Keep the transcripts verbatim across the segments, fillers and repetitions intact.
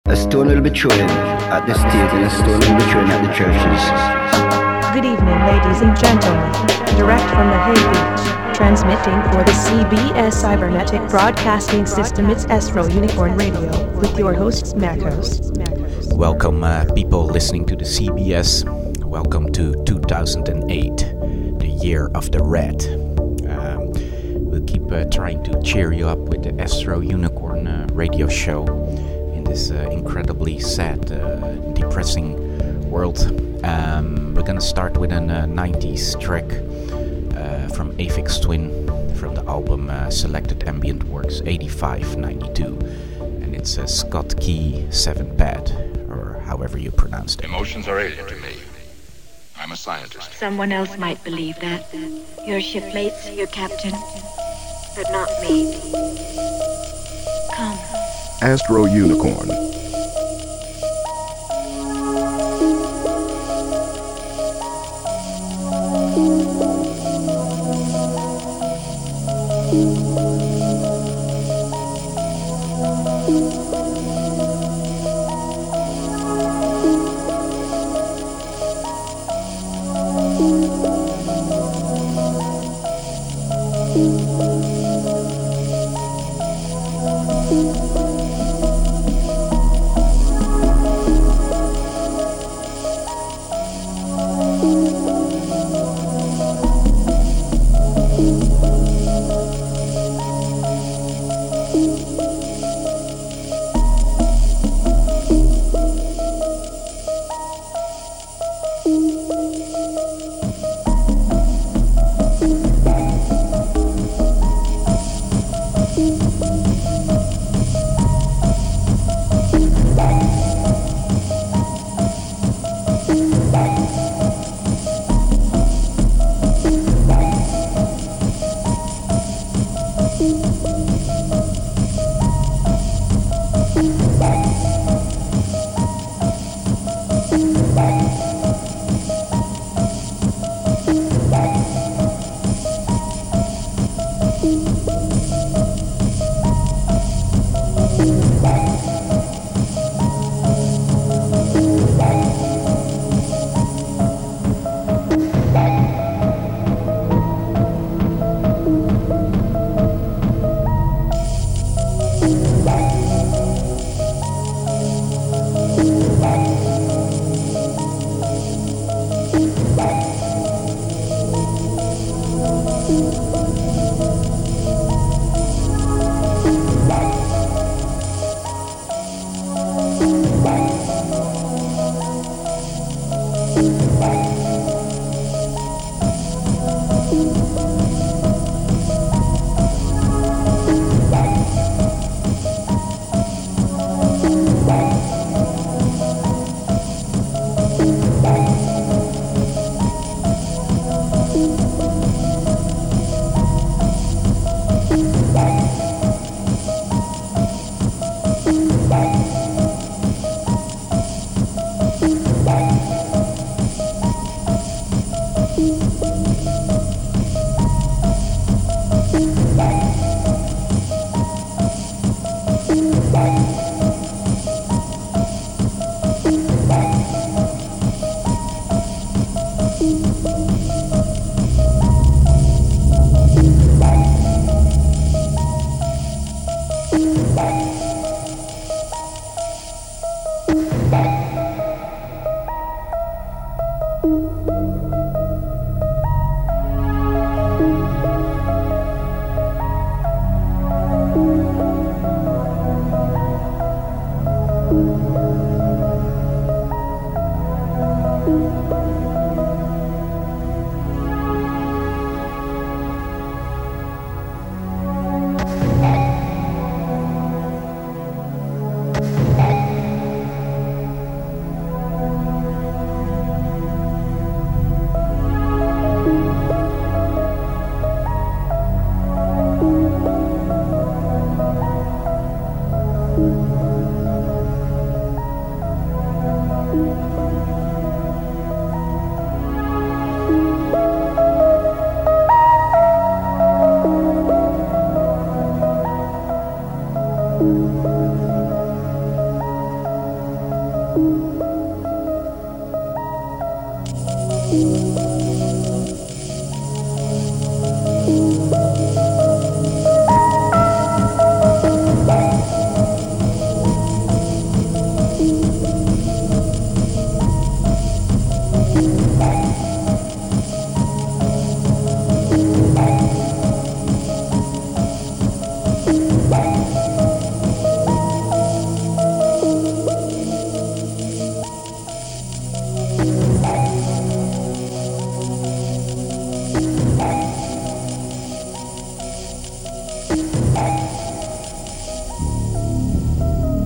A stone will be thrown at the state and a stone will be thrown at the churches. Good evening, ladies and gentlemen. Direct from the Hay Beach, transmitting for the C B S Cybernetic Broadcasting System, it's Astro Unicorn Radio, with your hosts, Marcos. Welcome, uh, people listening to the C B S. Welcome to two thousand eight, the year of the rat. Um, we'll keep uh, trying to cheer you up with the Astro Unicorn uh, radio show in this uh, incredibly sad, uh, depressing world. Um, we're gonna start with a uh, nineties track uh, from Aphex Twin from the album uh, Selected Ambient Works eighty-five ninety-two, and it's uh, Scott Key seven Pad, or however you pronounce it. Emotions are alien to me. I'm a scientist. Someone else might believe that. Your shipmates, your captain, but not me. Come. Astro Unicorn.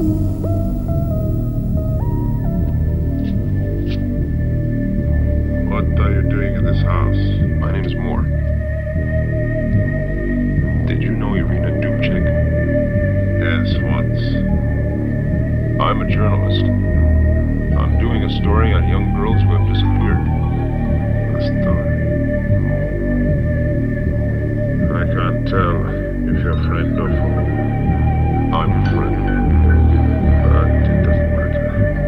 What are you doing in this house? My name is Moore. Did you know Irina Dubček? Yes, once. I'm a journalist. I'm doing a story on young girls who have disappeared. A story. I can't tell if you're a friend or foe. I'm a friend. But it doesn't matter.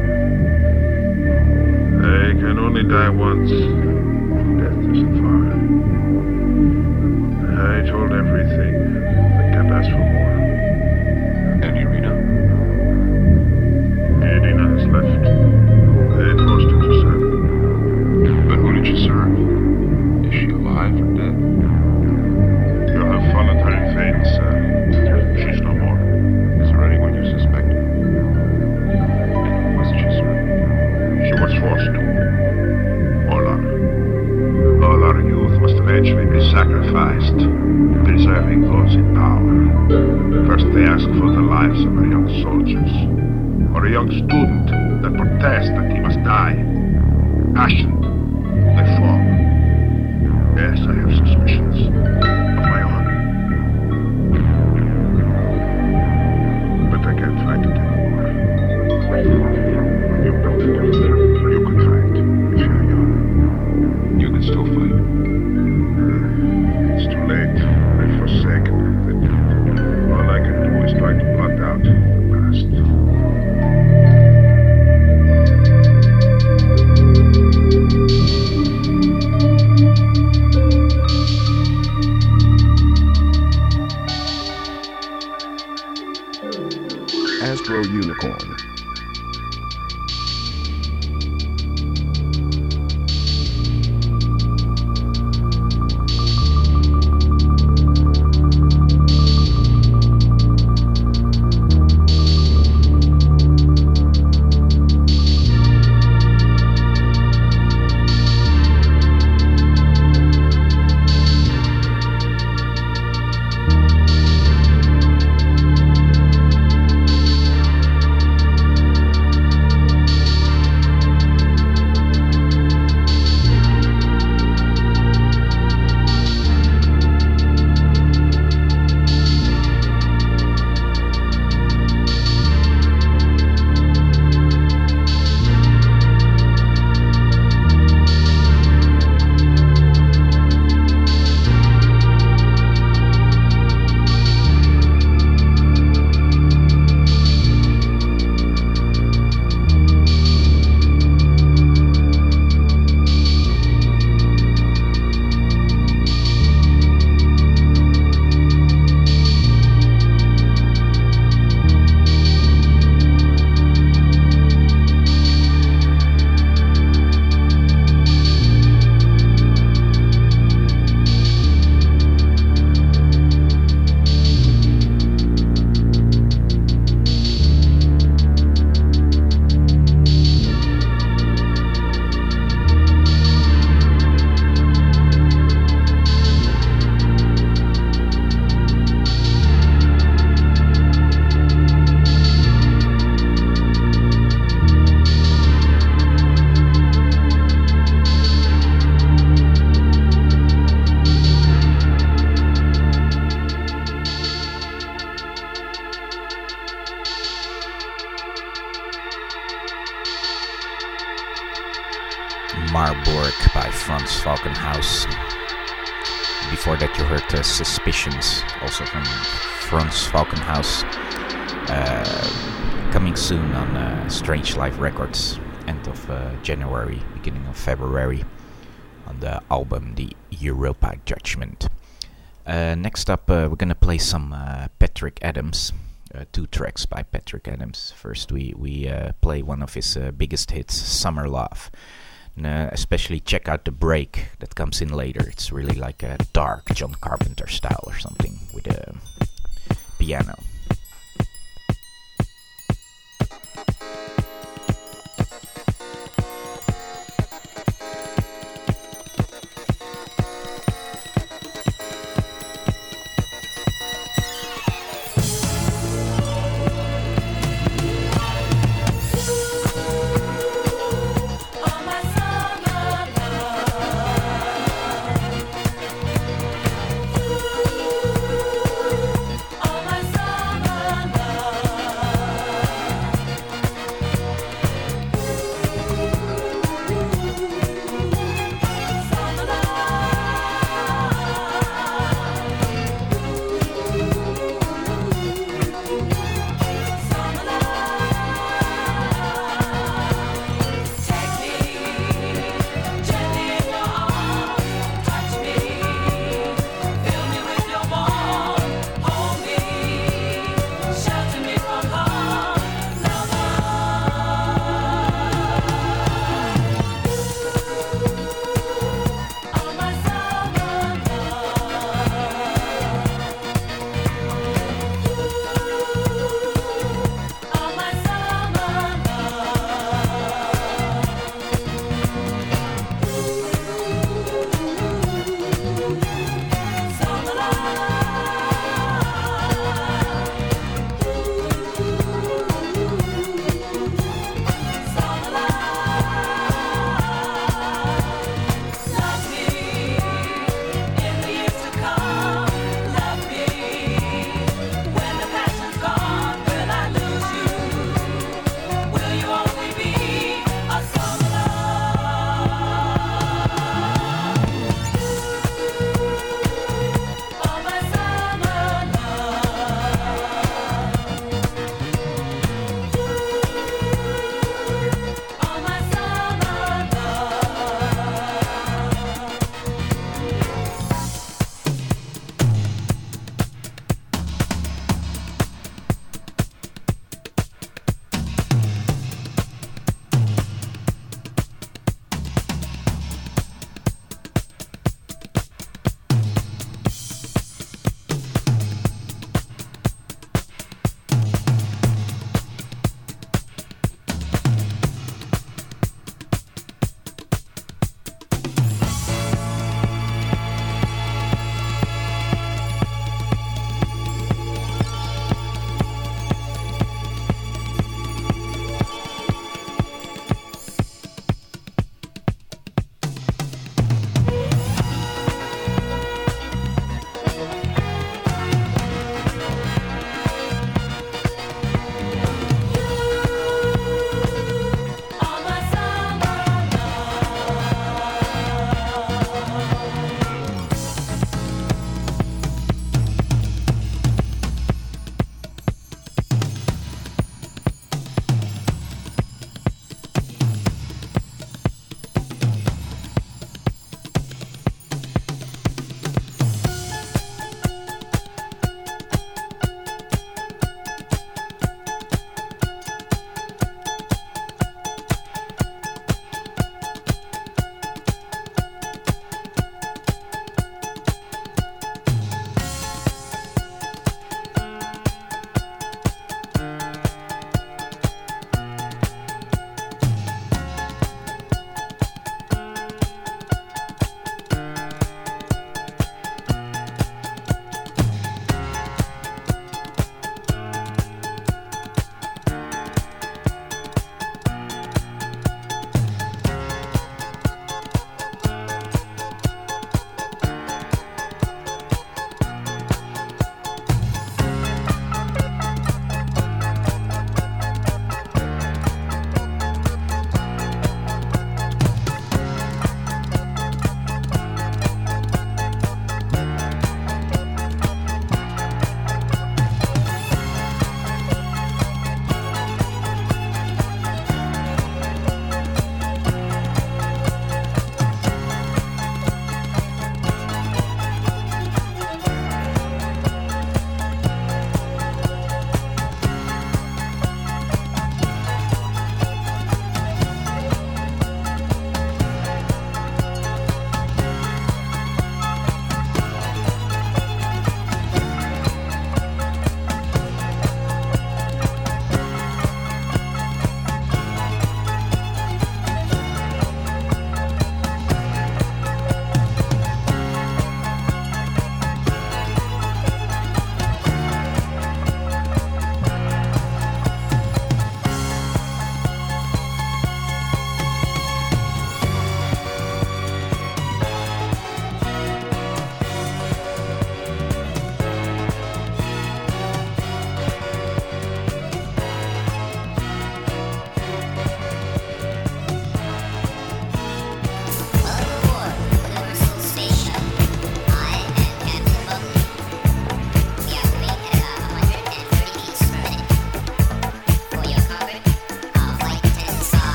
I can only die once. Death isn't far. I told everything. I can't ask for more. And Irina? Irina has left. They forced her to serve. But who did she serve? Is she alive or dead? You have followed her in vain, sir. She's no more. Is there anyone you suspect? Was she served? She was forced to. All our, all our youth must eventually be sacrificed, preserving those in power. First they ask for the lives of our young soldiers, or a young student that protests that he must die. Passion, they fall. Yes, I have suspicions of my own. But I can't fight it anymore. You don't. You can fight if you're young. You can still fight. It's too late. I've forsaken it. All I can do is try to blot out the past. Astro Unicorn. Marburg by Franz Falkenhaus. Before that you heard uh, Suspicions, also from Franz Falkenhaus, uh, coming soon on uh, Strange Life Records, end of uh, January, beginning of February, on the album The Europa Judgment. Uh, next up uh, we're gonna play some uh, Patrick Adams, uh, two tracks by Patrick Adams. First we, we uh, play one of his uh, biggest hits, Summer Love. And, uh, especially check out the break that comes in later. It's really like a dark John Carpenter style or something with a piano.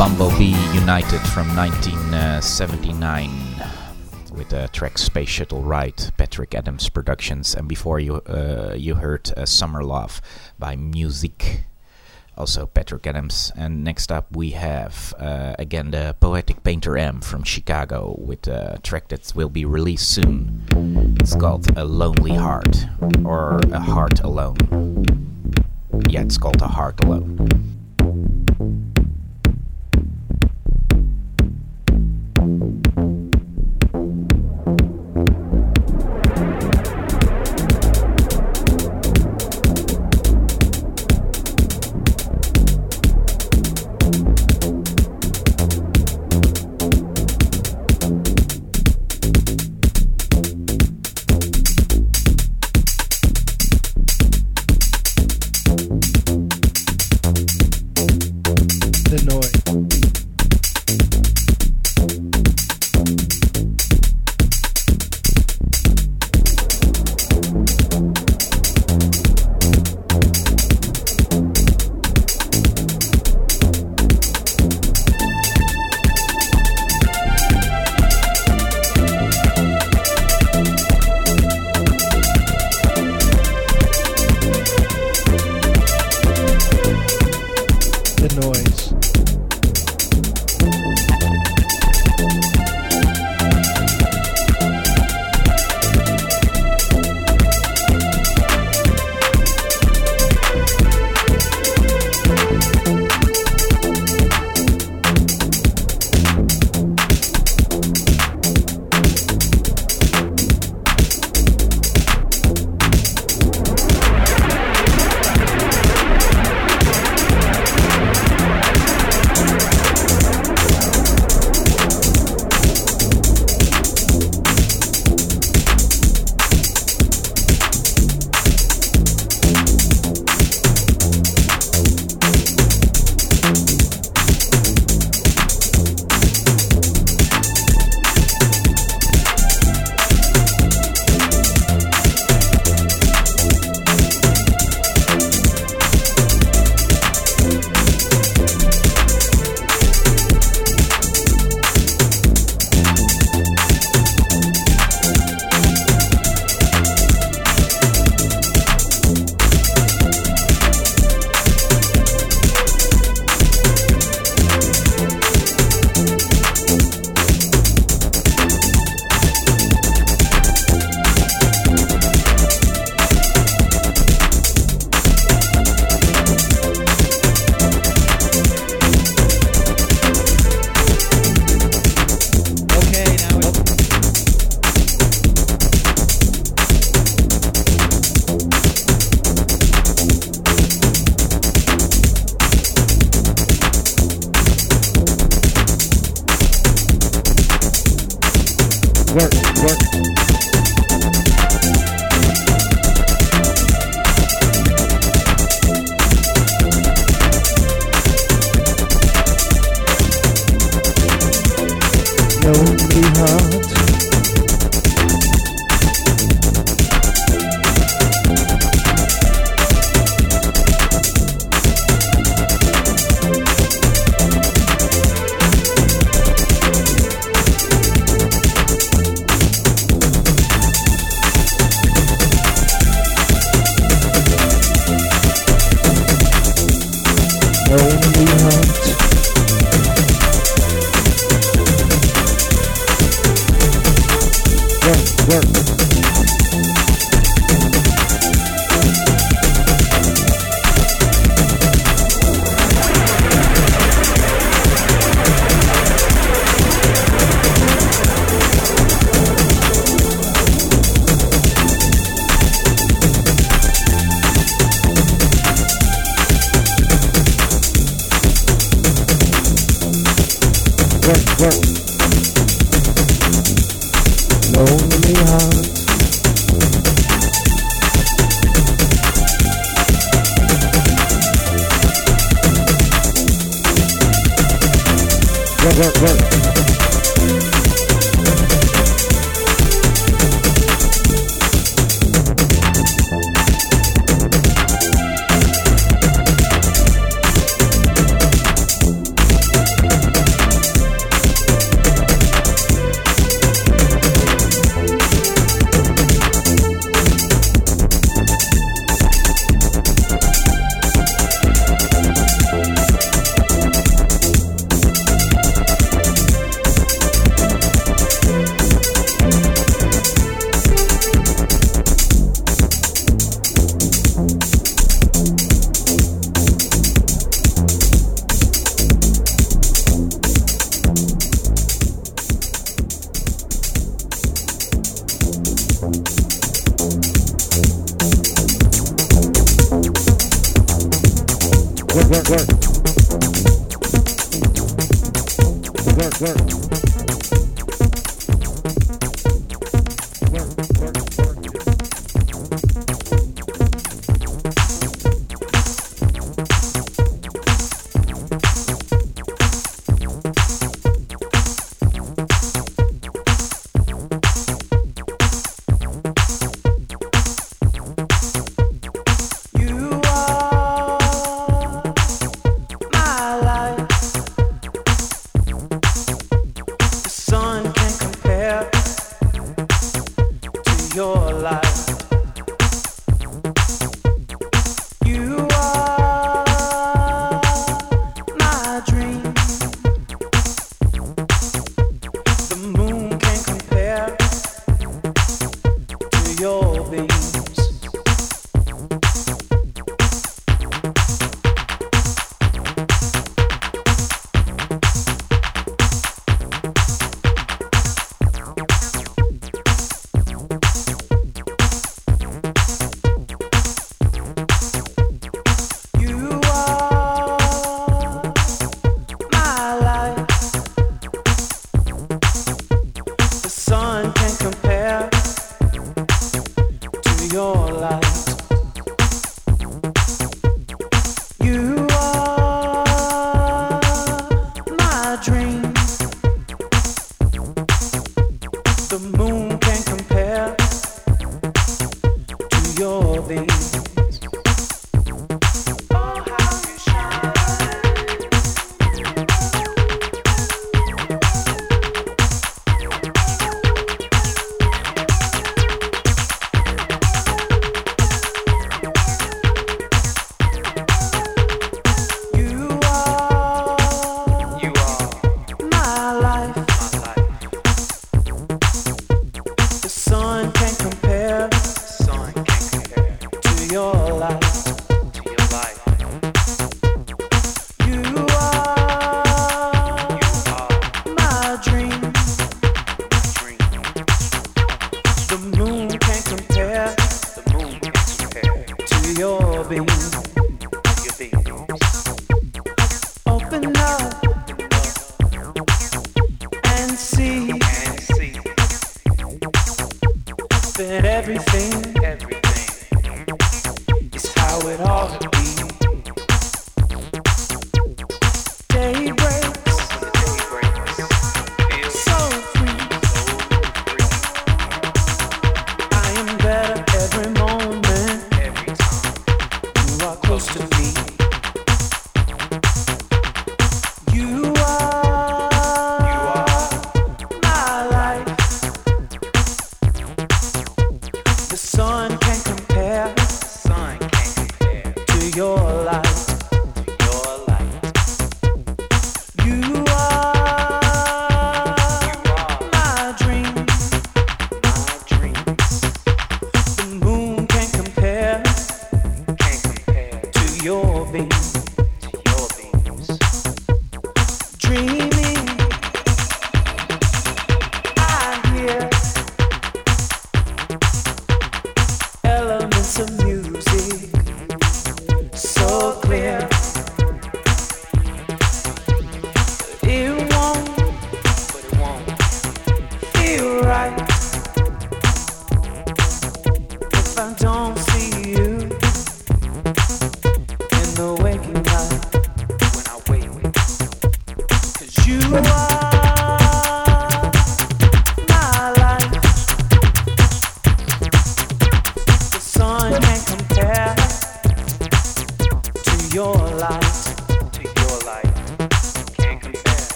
Bumblebee United from nineteen seventy-nine with the track Space Shuttle Ride, Patrick Adams Productions, and before you uh, you heard uh, Summer Love by Music, also Patrick Adams. And next up we have uh, again the Poetic Painter M from Chicago with a track that will be released soon. It's called A Lonely Heart, or A Heart Alone. Yeah, it's called A Heart Alone.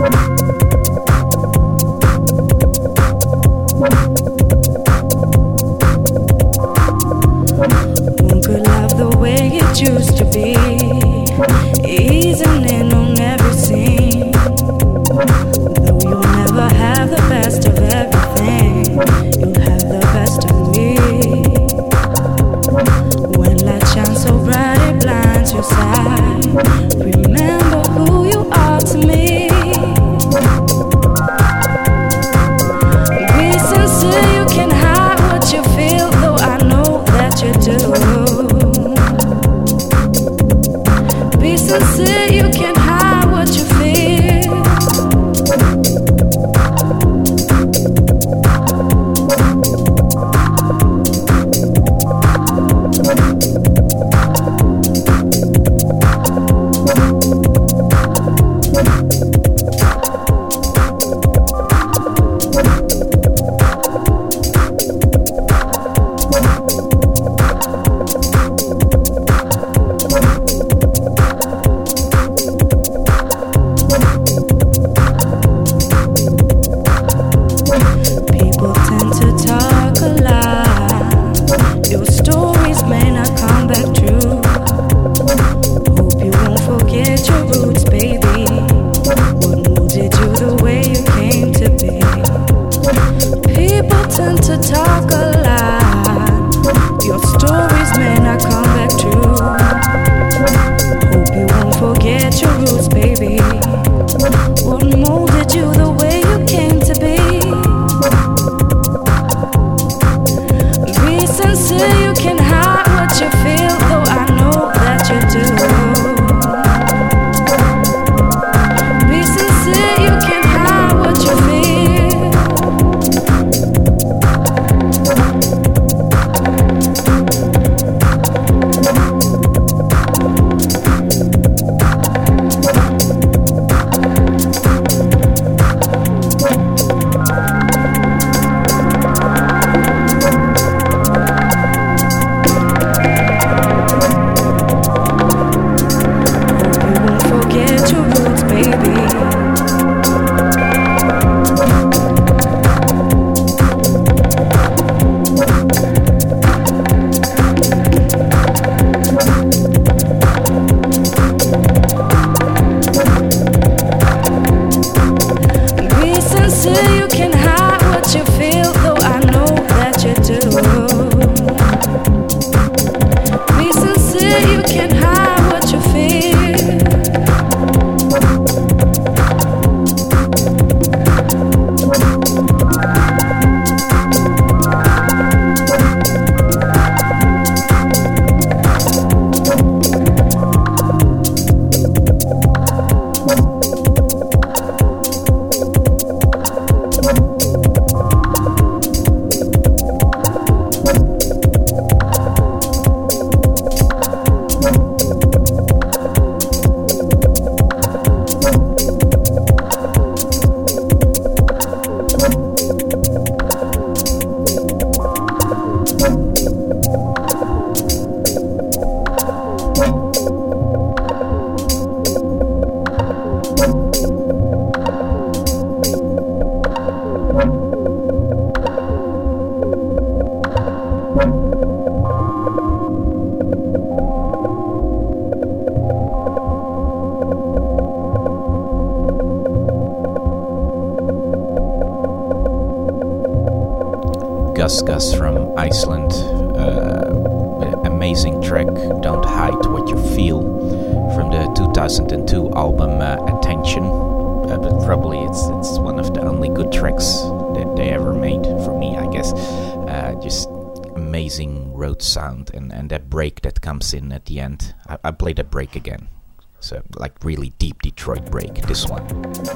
Gus Gus from Iceland. Uh, amazing track, Don't Hide What You Feel, from the two thousand two album uh, Attention. Uh, but probably it's it's one of the only good tracks that they ever made for me, I guess. Uh, just amazing road sound, and, and that break that comes in at the end. I, I play that break again. So like really deep Detroit break, this one.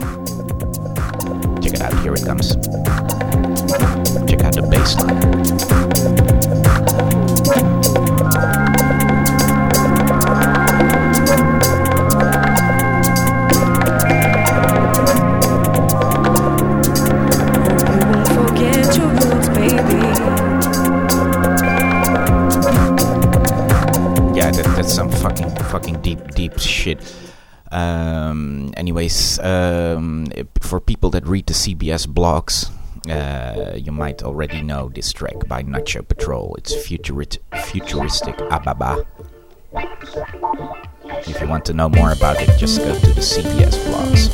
Check it out, here it comes. Check out the bass line. Some fucking fucking deep deep shit. Um, anyways, Anyways, um, for people that read the C B S blogs, uh, you might already know this track by Nacho Patrol. It's futurit- futuristic Ababa. If you want to know more about it, just go to the C B S blogs.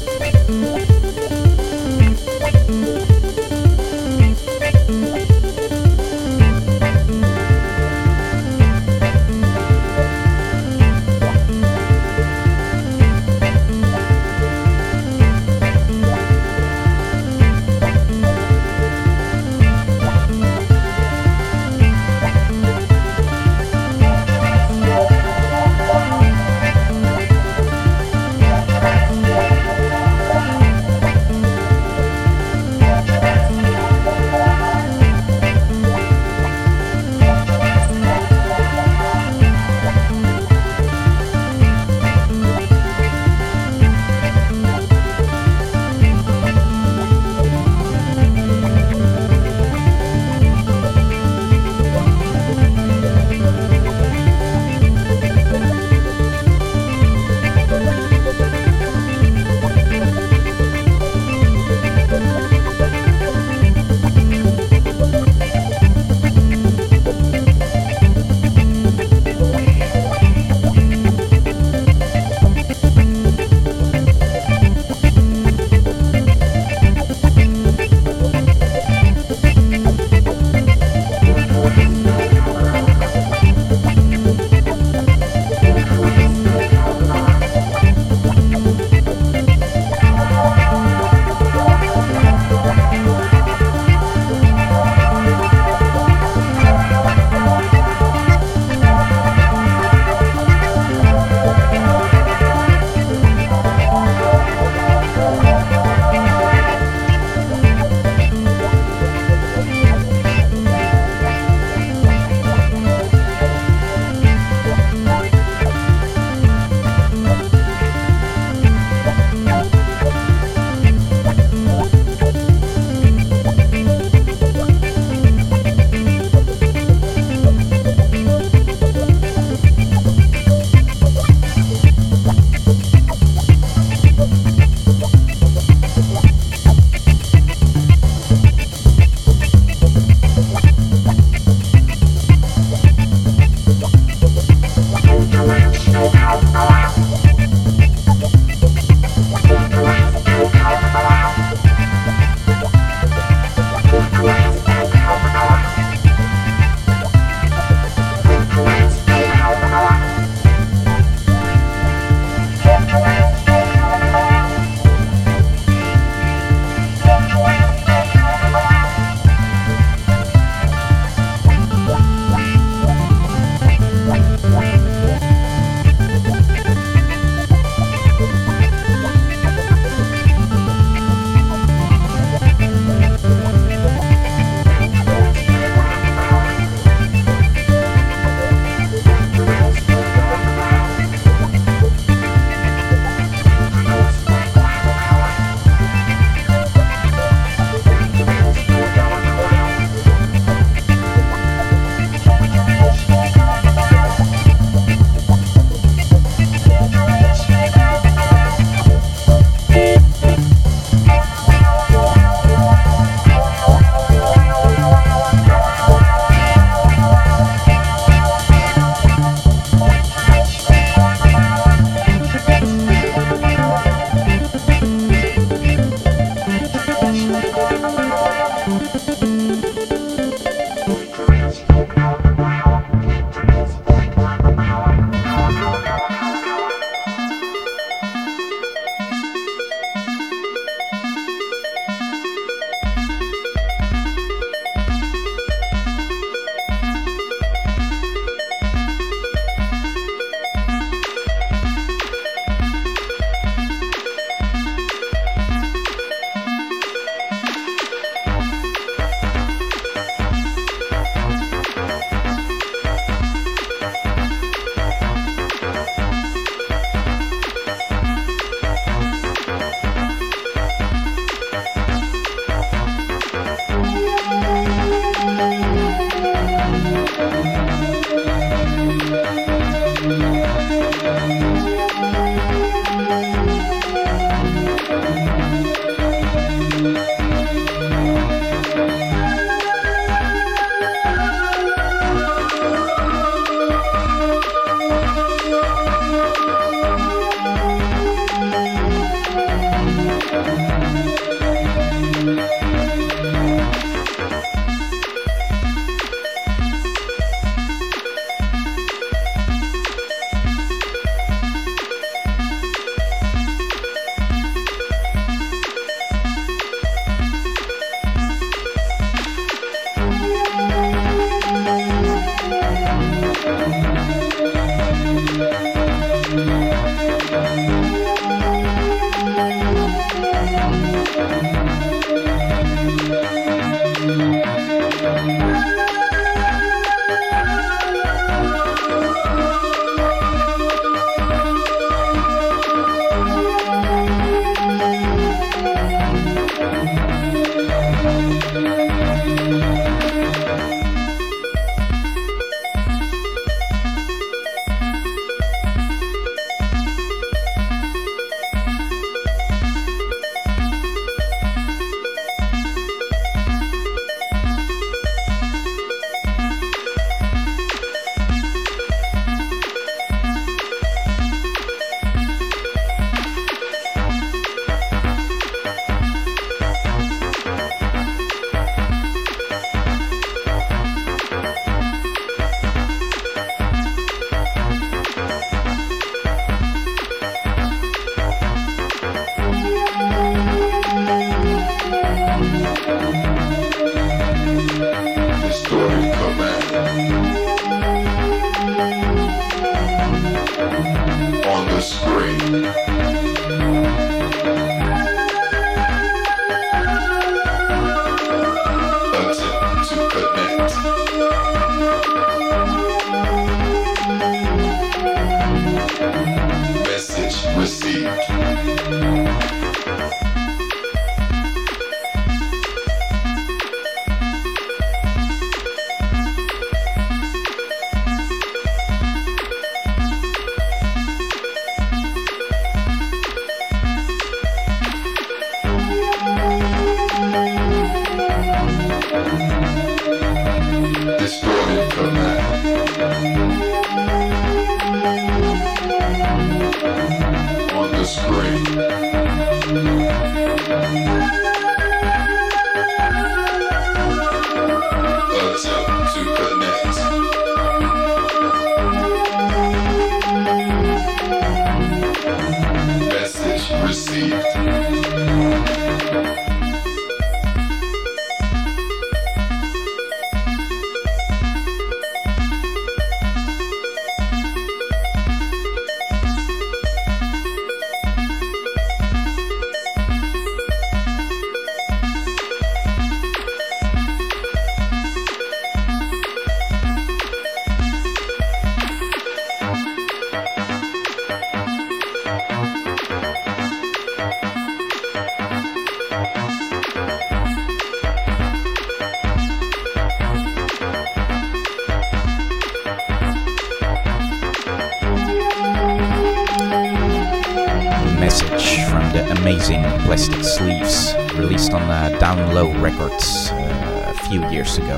Amazing Plastic Sleeves, released on uh, Down Low Records uh, a few years ago.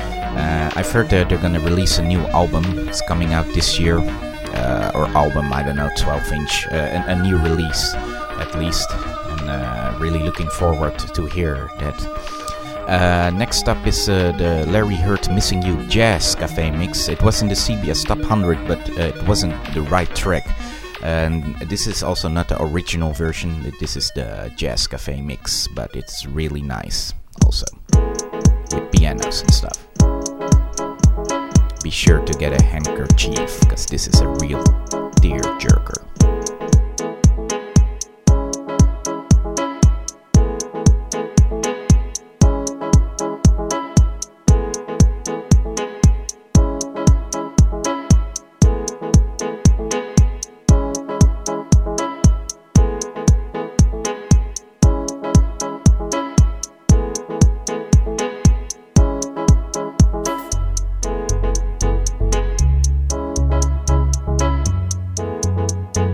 Uh, I've heard that they're gonna release a new album. It's coming out this year, uh, or album, I don't know, twelve inch, uh, a, a new release at least, and uh, really looking forward to hear that. Uh, next up is uh, the Larry Heard Missing You Jazz Cafe mix. It was in the C B S Top one hundred, but uh, it wasn't the right track. And this is also not the original version, this is the Jazz Cafe mix, but it's really nice also, with pianos and stuff. Be sure to get a handkerchief, because this is a real tear-jerker. Thank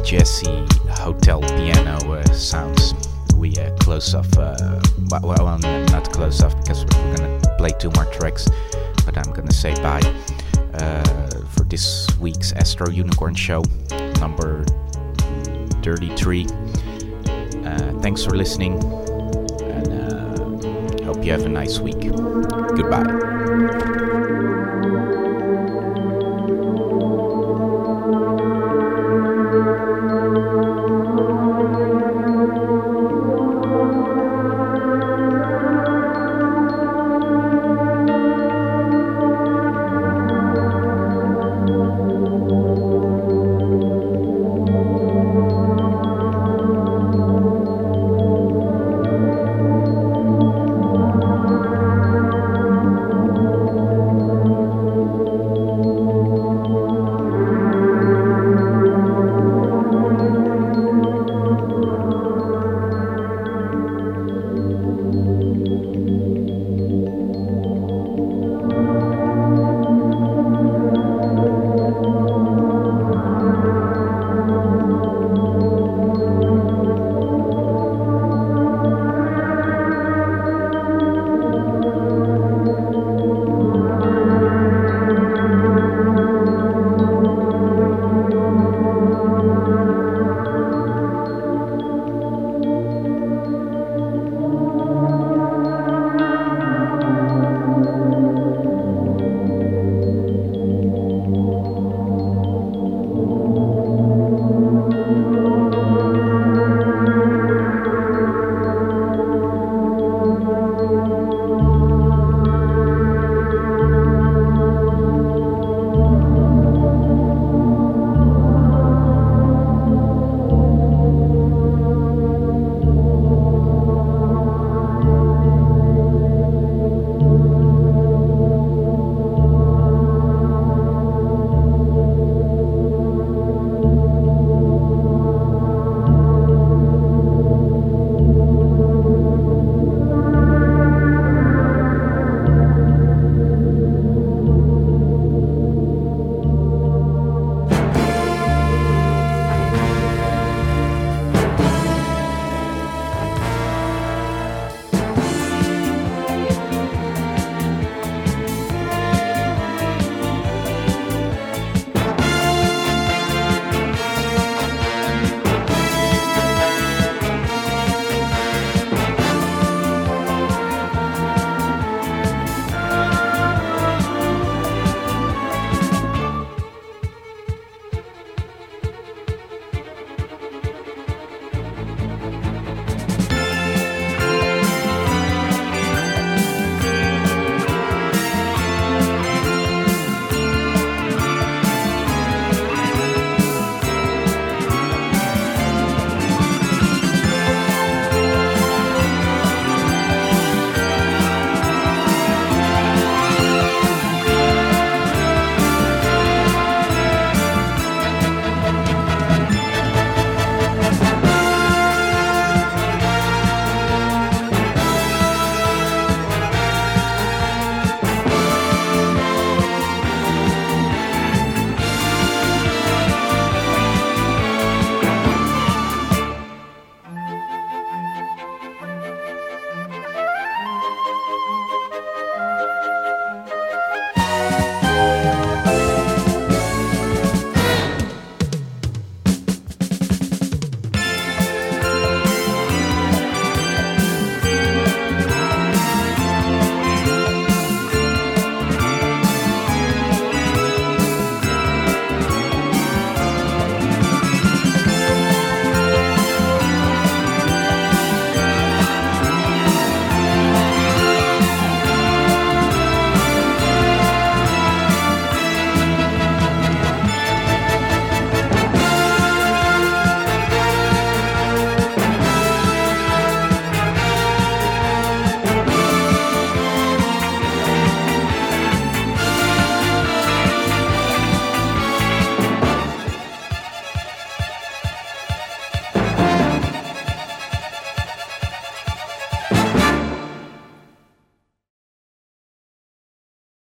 jazzy hotel piano uh, sounds. We uh, close off, uh, well, well, not close off because we're gonna play two more tracks, but I'm gonna say bye uh, for this week's Astro Unicorn show, number thirty-three. Uh, thanks for listening, and uh, hope you have a nice week. Goodbye.